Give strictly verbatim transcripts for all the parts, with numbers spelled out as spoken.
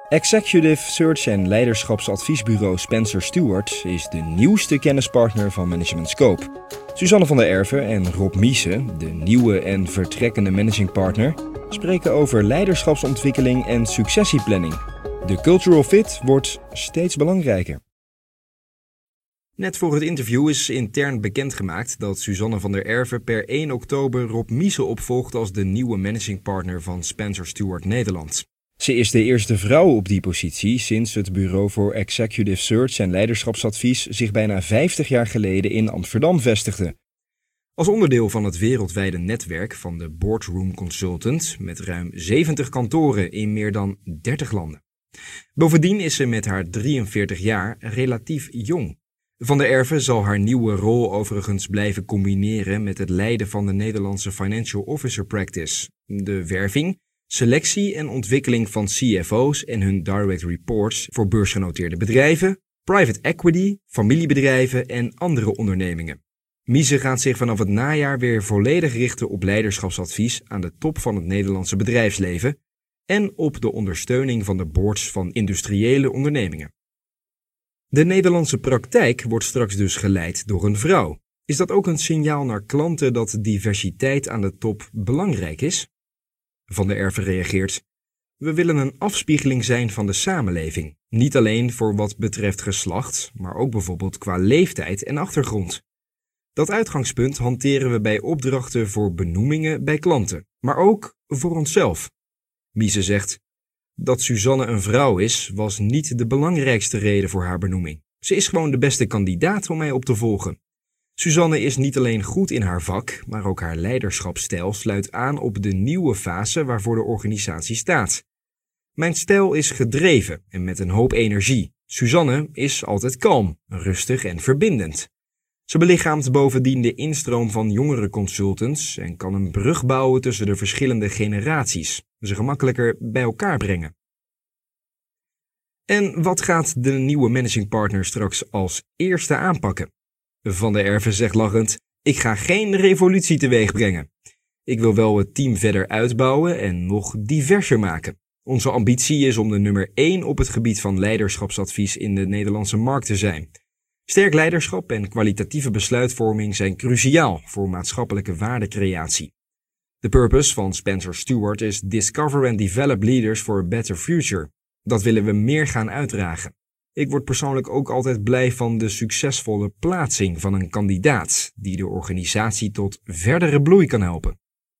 Executive Search en leiderschapsadviesbureau Spencer Stuart is de nieuwste kennispartner van Management Scope. Suzanne van der Erven en Rob Miese, de nieuwe en vertrekkende managing partner, spreken over leiderschapsontwikkeling en successieplanning. De cultural fit wordt steeds belangrijker. Net voor het interview is intern bekendgemaakt dat Suzanne van der Erven per één oktober Rob Miese opvolgt als de nieuwe managing partner van Spencer Stuart Nederland. Ze is de eerste vrouw op die positie sinds het Bureau voor Executive Search en Leiderschapsadvies zich bijna vijftig jaar geleden in Amsterdam vestigde. Als onderdeel van het wereldwijde netwerk van de Boardroom Consultant met ruim zeventig kantoren in meer dan dertig landen. Bovendien is ze met haar drieënveertig jaar relatief jong. Van der Erven zal haar nieuwe rol overigens blijven combineren met het leiden van de Nederlandse Financial Officer Practice, de werving, selectie en ontwikkeling van C F O's en hun direct reports voor beursgenoteerde bedrijven, private equity, familiebedrijven en andere ondernemingen. Miese gaat zich vanaf het najaar weer volledig richten op leiderschapsadvies aan de top van het Nederlandse bedrijfsleven en op de ondersteuning van de boards van industriële ondernemingen. De Nederlandse praktijk wordt straks dus geleid door een vrouw. Is dat ook een signaal naar klanten dat diversiteit aan de top belangrijk is? Van der Erven reageert: we willen een afspiegeling zijn van de samenleving. Niet alleen voor wat betreft geslacht, maar ook bijvoorbeeld qua leeftijd en achtergrond. Dat uitgangspunt hanteren we bij opdrachten voor benoemingen bij klanten, maar ook voor onszelf. Miese zegt: dat Suzanne een vrouw is, was niet de belangrijkste reden voor haar benoeming. Ze is gewoon de beste kandidaat om mij op te volgen. Suzanne is niet alleen goed in haar vak, maar ook haar leiderschapsstijl sluit aan op de nieuwe fase waarvoor de organisatie staat. Mijn stijl is gedreven en met een hoop energie. Suzanne is altijd kalm, rustig en verbindend. Ze belichaamt bovendien de instroom van jongere consultants en kan een brug bouwen tussen de verschillende generaties, ze gemakkelijker bij elkaar brengen. En wat gaat de nieuwe managing partner straks als eerste aanpakken? Van der Erven zegt lachend: ik ga geen revolutie teweeg brengen. Ik wil wel het team verder uitbouwen en nog diverser maken. Onze ambitie is om de nummer één op het gebied van leiderschapsadvies in de Nederlandse markt te zijn. Sterk leiderschap en kwalitatieve besluitvorming zijn cruciaal voor maatschappelijke waardecreatie. De purpose van Spencer Stuart is Discover and Develop Leaders for a Better Future. Dat willen we meer gaan uitdragen. Ik word persoonlijk ook altijd blij van de succesvolle plaatsing van een kandidaat die de organisatie tot verdere bloei kan helpen.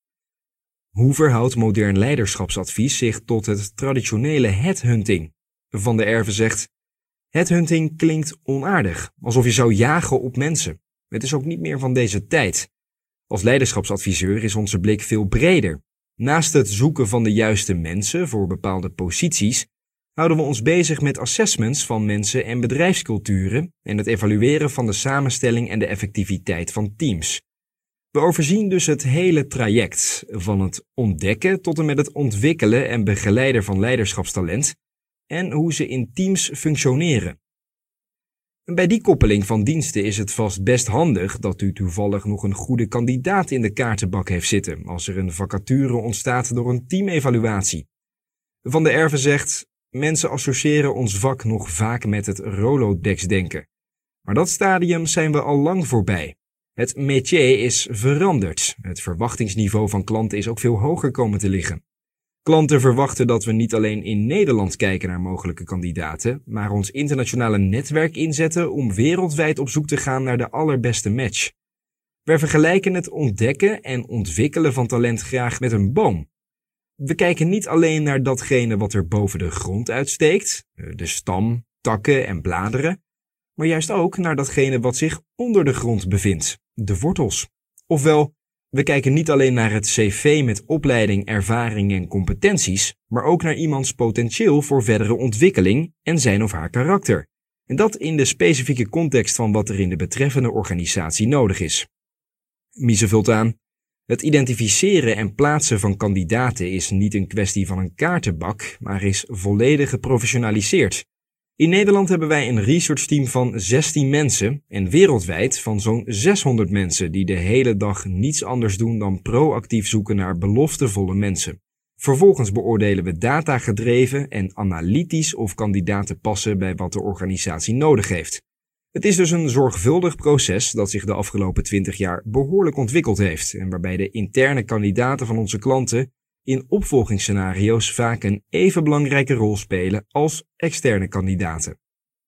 Hoe verhoudt modern leiderschapsadvies zich tot het traditionele headhunting? Van der Erven zegt: headhunting klinkt onaardig, alsof je zou jagen op mensen. Het is ook niet meer van deze tijd. Als leiderschapsadviseur is onze blik veel breder. Naast het zoeken van de juiste mensen voor bepaalde posities, houden we ons bezig met assessments van mensen en bedrijfsculturen en het evalueren van de samenstelling en de effectiviteit van teams. We overzien dus het hele traject, van het ontdekken tot en met het ontwikkelen en begeleiden van leiderschapstalent en hoe ze in teams functioneren. Bij die koppeling van diensten is het vast best handig dat u toevallig nog een goede kandidaat in de kaartenbak heeft zitten als er een vacature ontstaat door een teamevaluatie. Van der Erven zegt: mensen associëren ons vak nog vaak met het Rolodex-denken. Maar dat stadium zijn we al lang voorbij. Het métier is veranderd. Het verwachtingsniveau van klanten is ook veel hoger komen te liggen. Klanten verwachten dat we niet alleen in Nederland kijken naar mogelijke kandidaten, maar ons internationale netwerk inzetten om wereldwijd op zoek te gaan naar de allerbeste match. We vergelijken het ontdekken en ontwikkelen van talent graag met een boom. We kijken niet alleen naar datgene wat er boven de grond uitsteekt, de stam, takken en bladeren, maar juist ook naar datgene wat zich onder de grond bevindt, de wortels. Ofwel, we kijken niet alleen naar het cv met opleiding, ervaring en competenties, maar ook naar iemands potentieel voor verdere ontwikkeling en zijn of haar karakter. En dat in de specifieke context van wat er in de betreffende organisatie nodig is. Miese vult aan: het identificeren en plaatsen van kandidaten is niet een kwestie van een kaartenbak, maar is volledig geprofessionaliseerd. In Nederland hebben wij een researchteam van zestien mensen en wereldwijd van zo'n zeshonderd mensen die de hele dag niets anders doen dan proactief zoeken naar beloftevolle mensen. Vervolgens beoordelen we datagedreven en analytisch of kandidaten passen bij wat de organisatie nodig heeft. Het is dus een zorgvuldig proces dat zich de afgelopen twintig jaar behoorlijk ontwikkeld heeft en waarbij de interne kandidaten van onze klanten in opvolgingsscenario's vaak een even belangrijke rol spelen als externe kandidaten.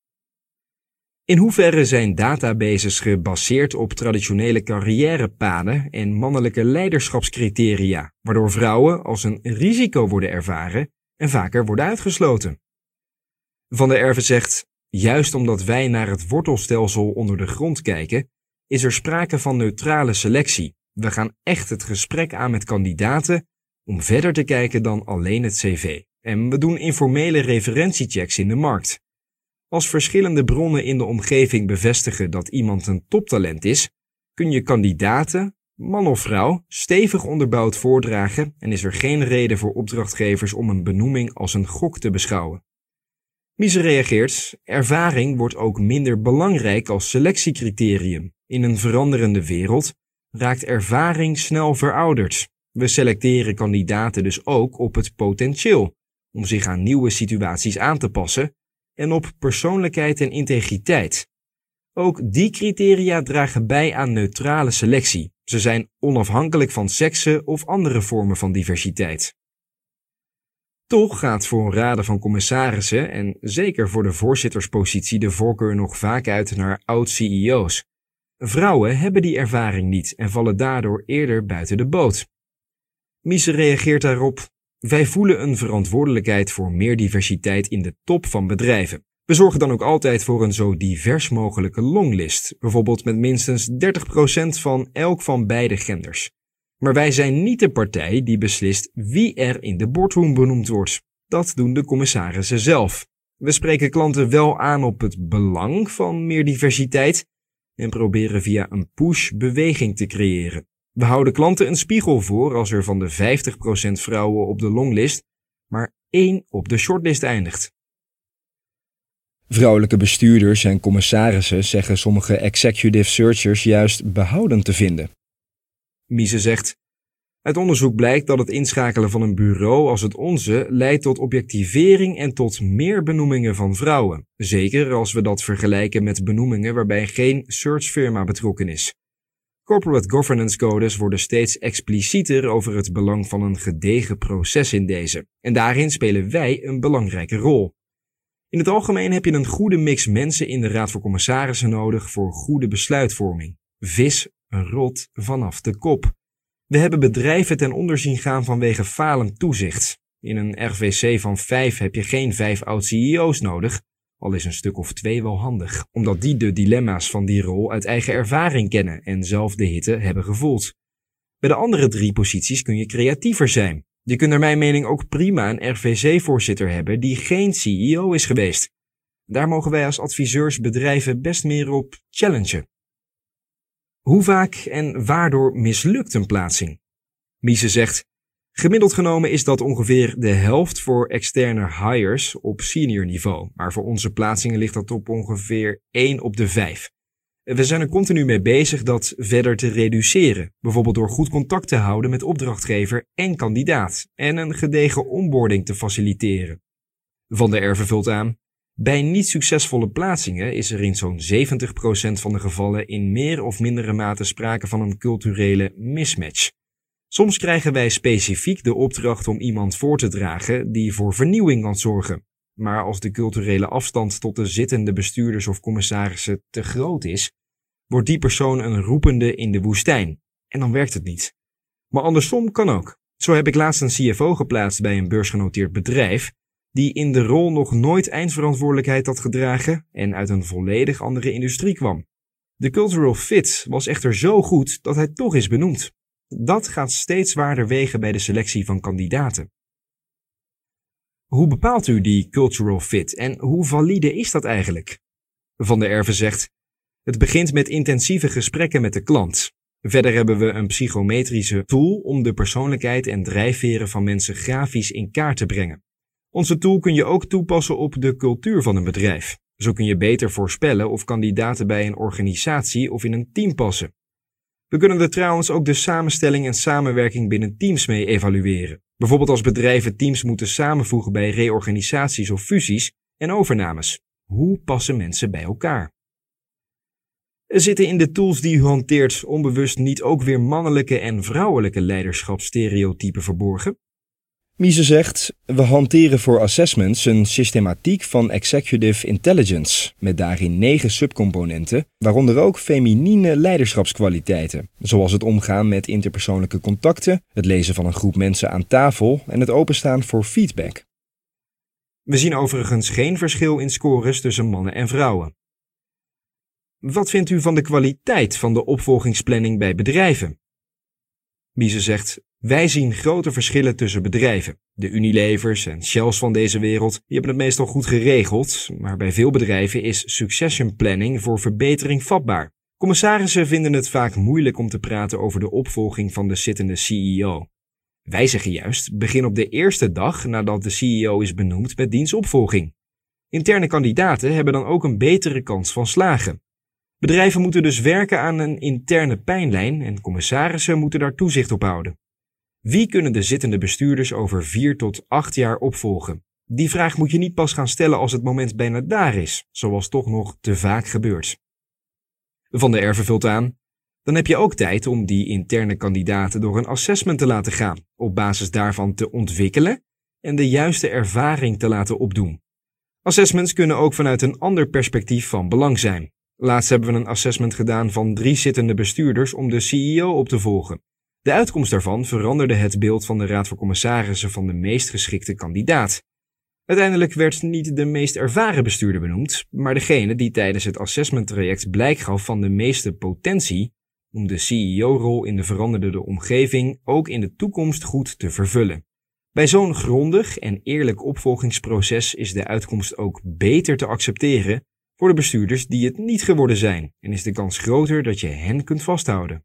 In hoeverre zijn databases gebaseerd op traditionele carrièrepaden en mannelijke leiderschapscriteria, waardoor vrouwen als een risico worden ervaren en vaker worden uitgesloten? Van der Erve zegt, juist omdat wij naar het wortelstelsel onder de grond kijken, is er sprake van neutrale selectie. We gaan echt het gesprek aan met kandidaten om verder te kijken dan alleen het cv. En we doen informele referentiechecks in de markt. Als verschillende bronnen in de omgeving bevestigen dat iemand een toptalent is, kun je kandidaten, man of vrouw, stevig onderbouwd voordragen en is er geen reden voor opdrachtgevers om een benoeming als een gok te beschouwen. Mise reageert, ervaring wordt ook minder belangrijk als selectiecriterium. In een veranderende wereld raakt ervaring snel verouderd. We selecteren kandidaten dus ook op het potentieel om zich aan nieuwe situaties aan te passen en op persoonlijkheid en integriteit. Ook die criteria dragen bij aan neutrale selectie. Ze zijn onafhankelijk van seksen of andere vormen van diversiteit. Toch gaat voor een raden van commissarissen en zeker voor de voorzitterspositie de voorkeur nog vaak uit naar oud-C E O's. Vrouwen hebben die ervaring niet en vallen daardoor eerder buiten de boot. Mise reageert daarop, wij voelen een verantwoordelijkheid voor meer diversiteit in de top van bedrijven. We zorgen dan ook altijd voor een zo divers mogelijke longlist, bijvoorbeeld met minstens dertig procent van elk van beide genders. Maar wij zijn niet de partij die beslist wie er in de boardroom benoemd wordt. Dat doen de commissarissen zelf. We spreken klanten wel aan op het belang van meer diversiteit en proberen via een push beweging te creëren. We houden klanten een spiegel voor als er van de vijftig procent vrouwen op de longlist maar één op de shortlist eindigt. Vrouwelijke bestuurders en commissarissen zeggen sommige executive searchers juist behoudend te vinden. Mise zegt, uit onderzoek blijkt dat het inschakelen van een bureau als het onze leidt tot objectivering en tot meer benoemingen van vrouwen. Zeker als we dat vergelijken met benoemingen waarbij geen searchfirma betrokken is. Corporate governance codes worden steeds explicieter over het belang van een gedegen proces in deze. En daarin spelen wij een belangrijke rol. In het algemeen heb je een goede mix mensen in de Raad van Commissarissen nodig voor goede besluitvorming. Vis rot vanaf de kop. We hebben bedrijven ten onder zien gaan vanwege falend toezicht. In een R V C van vijf heb je geen vijf oud-C E O's nodig, al is een stuk of twee wel handig, omdat die de dilemma's van die rol uit eigen ervaring kennen en zelf de hitte hebben gevoeld. Bij de andere drie posities kun je creatiever zijn. Je kunt naar mijn mening ook prima een R V C-voorzitter hebben die geen C E O is geweest. Daar mogen wij als adviseurs bedrijven best meer op challengen. Hoe vaak en waardoor mislukt een plaatsing? Mise zegt, gemiddeld genomen is dat ongeveer de helft voor externe hires op senior niveau, maar voor onze plaatsingen ligt dat op ongeveer één op de vijf. We zijn er continu mee bezig dat verder te reduceren, bijvoorbeeld door goed contact te houden met opdrachtgever en kandidaat en een gedegen onboarding te faciliteren. Van der Erve vult aan, bij niet succesvolle plaatsingen is er in zo'n zeventig procent van de gevallen in meer of mindere mate sprake van een culturele mismatch. Soms krijgen wij specifiek de opdracht om iemand voor te dragen die voor vernieuwing kan zorgen. Maar als de culturele afstand tot de zittende bestuurders of commissarissen te groot is, wordt die persoon een roepende in de woestijn. En dan werkt het niet. Maar andersom kan ook. Zo heb ik laatst een C F O geplaatst bij een beursgenoteerd bedrijf, die in de rol nog nooit eindverantwoordelijkheid had gedragen en uit een volledig andere industrie kwam. De cultural fit was echter zo goed dat hij toch is benoemd. Dat gaat steeds zwaarder wegen bij de selectie van kandidaten. Hoe bepaalt u die cultural fit en hoe valide is dat eigenlijk? Van der Erve zegt, het begint met intensieve gesprekken met de klant. Verder hebben we een psychometrische tool om de persoonlijkheid en drijfveren van mensen grafisch in kaart te brengen. Onze tool kun je ook toepassen op de cultuur van een bedrijf. Zo kun je beter voorspellen of kandidaten bij een organisatie of in een team passen. We kunnen er trouwens ook de samenstelling en samenwerking binnen teams mee evalueren. Bijvoorbeeld als bedrijven teams moeten samenvoegen bij reorganisaties of fusies en overnames. Hoe passen mensen bij elkaar? Zitten in de tools die u hanteert onbewust niet ook weer mannelijke en vrouwelijke leiderschapsstereotypen verborgen? Mise zegt, we hanteren voor assessments een systematiek van executive intelligence, met daarin negen subcomponenten, waaronder ook feminine leiderschapskwaliteiten, zoals het omgaan met interpersoonlijke contacten, het lezen van een groep mensen aan tafel en het openstaan voor feedback. We zien overigens geen verschil in scores tussen mannen en vrouwen. Wat vindt u van de kwaliteit van de opvolgingsplanning bij bedrijven? Mise zegt, wij zien grote verschillen tussen bedrijven. De Unilevers en Shells van deze wereld die hebben het meestal goed geregeld, maar bij veel bedrijven is succession planning voor verbetering vatbaar. Commissarissen vinden het vaak moeilijk om te praten over de opvolging van de zittende C E O. Wij zeggen juist, begin op de eerste dag nadat de C E O is benoemd met diens opvolging. Interne kandidaten hebben dan ook een betere kans van slagen. Bedrijven moeten dus werken aan een interne pijnlijn en commissarissen moeten daar toezicht op houden. Wie kunnen de zittende bestuurders over vier tot acht jaar opvolgen? Die vraag moet je niet pas gaan stellen als het moment bijna daar is, zoals toch nog te vaak gebeurt. Van der Erve vult aan, dan heb je ook tijd om die interne kandidaten door een assessment te laten gaan, op basis daarvan te ontwikkelen en de juiste ervaring te laten opdoen. Assessments kunnen ook vanuit een ander perspectief van belang zijn. Laatst hebben we een assessment gedaan van drie zittende bestuurders om de C E O op te volgen. De uitkomst daarvan veranderde het beeld van de Raad van Commissarissen van de meest geschikte kandidaat. Uiteindelijk werd niet de meest ervaren bestuurder benoemd, maar degene die tijdens het assessmenttraject blijk gaf van de meeste potentie om de C E O-rol in de veranderde omgeving ook in de toekomst goed te vervullen. Bij zo'n grondig en eerlijk opvolgingsproces is de uitkomst ook beter te accepteren voor de bestuurders die het niet geworden zijn en is de kans groter dat je hen kunt vasthouden.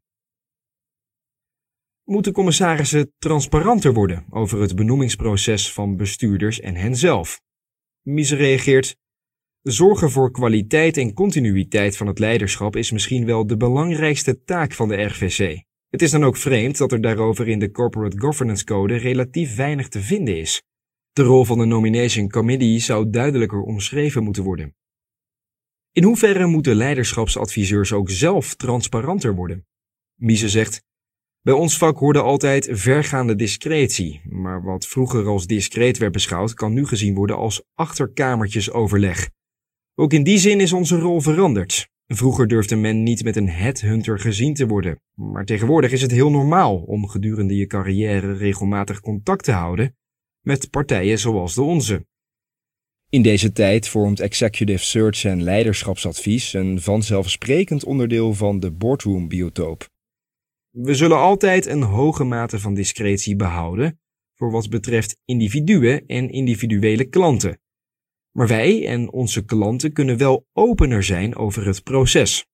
Moeten commissarissen transparanter worden over het benoemingsproces van bestuurders en henzelf? Mise reageert, zorgen voor kwaliteit en continuïteit van het leiderschap is misschien wel de belangrijkste taak van de R V C. Het is dan ook vreemd dat er daarover in de Corporate Governance Code relatief weinig te vinden is. De rol van de Nomination Committee zou duidelijker omschreven moeten worden. In hoeverre moeten leiderschapsadviseurs ook zelf transparanter worden? Mise zegt, bij ons vak hoorde altijd vergaande discretie, maar wat vroeger als discreet werd beschouwd kan nu gezien worden als achterkamertjesoverleg. Ook in die zin is onze rol veranderd. Vroeger durfde men niet met een headhunter gezien te worden, maar tegenwoordig is het heel normaal om gedurende je carrière regelmatig contact te houden met partijen zoals de onze. In deze tijd vormt executive search en leiderschapsadvies een vanzelfsprekend onderdeel van de boardroom-biotoop. We zullen altijd een hoge mate van discretie behouden voor wat betreft individuen en individuele klanten. Maar wij en onze klanten kunnen wel opener zijn over het proces.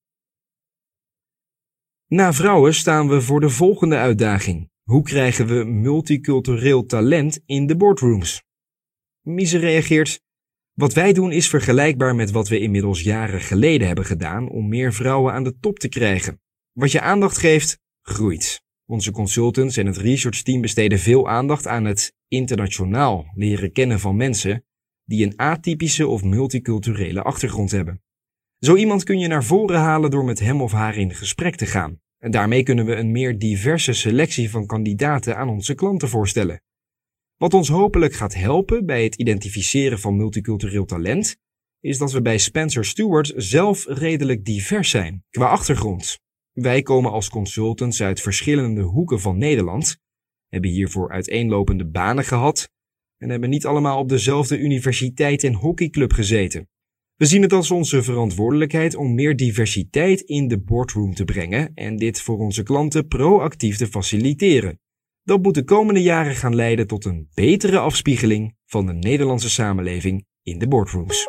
Na vrouwen staan we voor de volgende uitdaging. Hoe krijgen we multicultureel talent in de boardrooms? Mise reageert, wat wij doen is vergelijkbaar met wat we inmiddels jaren geleden hebben gedaan om meer vrouwen aan de top te krijgen. Wat je aandacht geeft, groeit. Onze consultants en het researchteam besteden veel aandacht aan het internationaal leren kennen van mensen die een atypische of multiculturele achtergrond hebben. Zo iemand kun je naar voren halen door met hem of haar in gesprek te gaan. En daarmee kunnen we een meer diverse selectie van kandidaten aan onze klanten voorstellen. Wat ons hopelijk gaat helpen bij het identificeren van multicultureel talent, is dat we bij Spencer Stuart zelf redelijk divers zijn, qua achtergrond. Wij komen als consultants uit verschillende hoeken van Nederland, hebben hiervoor uiteenlopende banen gehad en hebben niet allemaal op dezelfde universiteit en hockeyclub gezeten. We zien het als onze verantwoordelijkheid om meer diversiteit in de boardroom te brengen en dit voor onze klanten proactief te faciliteren. Dat moet de komende jaren gaan leiden tot een betere afspiegeling van de Nederlandse samenleving in de boardrooms.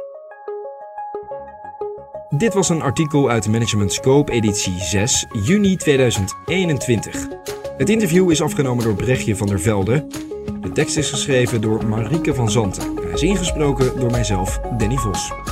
Dit was een artikel uit Management Scope editie zes, juni tweeduizend eenentwintig. Het interview is afgenomen door Brechtje van der Velde. De tekst is geschreven door Marieke van Zanten. Hij is ingesproken door mijzelf, Danny Vos.